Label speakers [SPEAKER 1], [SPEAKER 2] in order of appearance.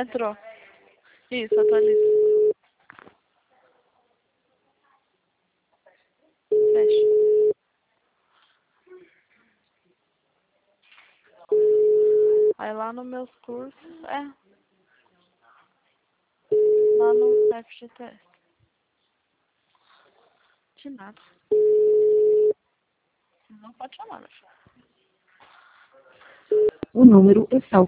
[SPEAKER 1] Entrou. Isso, atualiza. Fecha. Aí lá nos meus cursos, lá no FGTS. De nada. Não pode chamar, meu filho.
[SPEAKER 2] O número está